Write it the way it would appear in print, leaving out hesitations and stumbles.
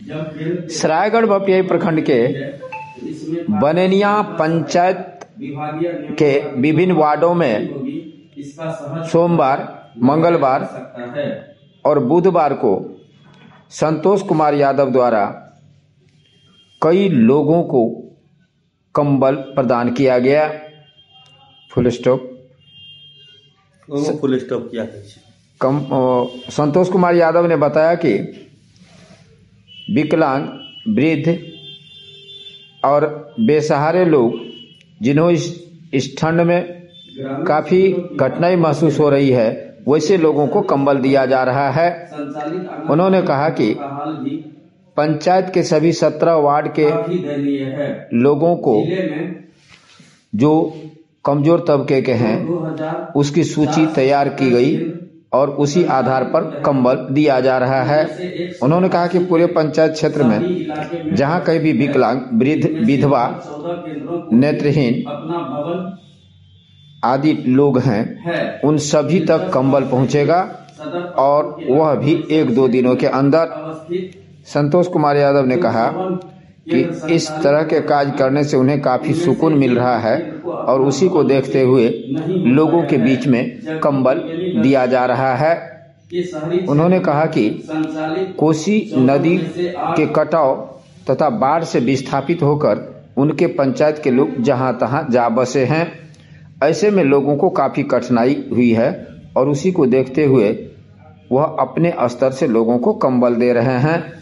सरायगढ़ भपटियाही प्रखंड के बनेनिया पंचायत के विभिन्न वार्डों में सोमवार, मंगलवार और बुधवार को संतोष कुमार यादव द्वारा कई लोगों को कंबल प्रदान किया गया। फुल स्टॉप किया। संतोष कुमार यादव ने बताया कि विकलांग, वृद्ध और बेसहारे लोग जिन्हों इस ठंड में काफ़ी कठिनाई महसूस हो रही है, वैसे लोगों को कंबल दिया जा रहा है। उन्होंने कहा कि पंचायत के सभी 17 वार्ड के लोगों को जो कमजोर तबके के हैं उसकी सूची तैयार की गई और उसी आधार पर कंबल दिया जा रहा है। उन्होंने कहा कि पूरे पंचायत क्षेत्र में जहां कहीं भी विकलांग, वृद्ध, विधवा, नेत्रहीन आदि लोग हैं, उन सभी तक कंबल पहुंचेगा और वह भी 1-2 दिनों के अंदर। संतोष कुमार यादव ने कहा कि इस तरह के कार्य करने से उन्हें काफ़ी सुकून मिल रहा है और उसी को देखते हुए लोगों के बीच में कंबल दिया जा रहा है। उन्होंने कहा कि कोसी नदी के कटाव तथा बाढ़ से विस्थापित होकर उनके पंचायत के लोग जहां तहां जा बसे हैं, ऐसे में लोगों को काफ़ी कठिनाई हुई है और उसी को देखते हुए वह अपने स्तर से लोगों को कंबल दे रहे हैं।